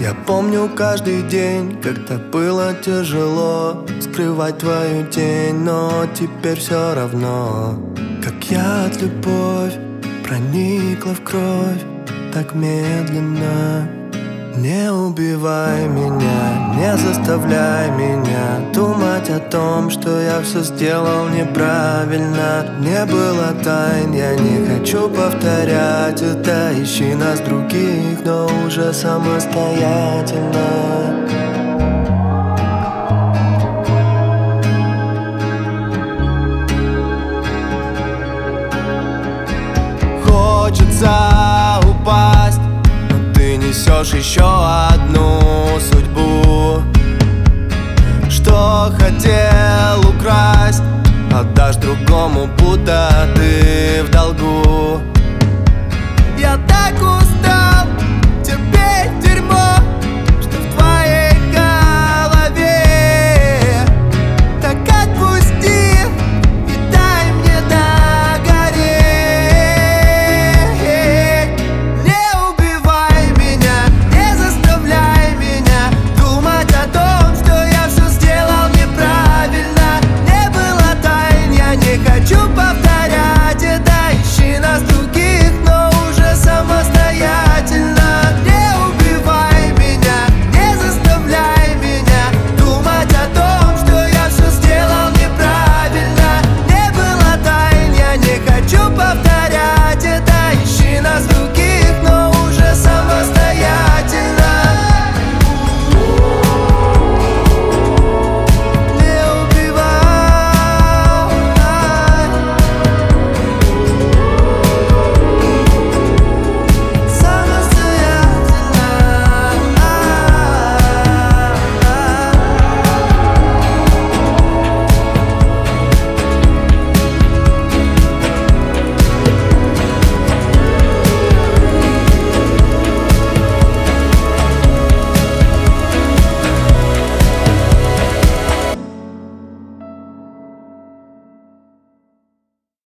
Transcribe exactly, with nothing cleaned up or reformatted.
Я помню каждый день, когда было тяжело скрывать твою тень, но теперь все равно. Как яд любовь проникла в кровь так медленно. Не убивай меня, не заставляй меня думать о том, что я все сделал неправильно. Не было тайн, я не хочу повторять это. Ищи нас других, но уже самостоятельно. Хочется упасть, несешь еще одну судьбу. Что хотел украсть, отдашь другому, будто ты в долгу.